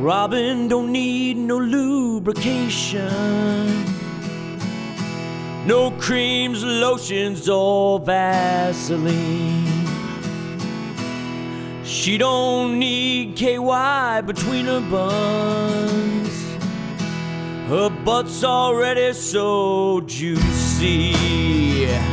Robin don't need no lubrication, no creams, lotions, or Vaseline. She don't need KY between her buns. Her butt's already so juicy.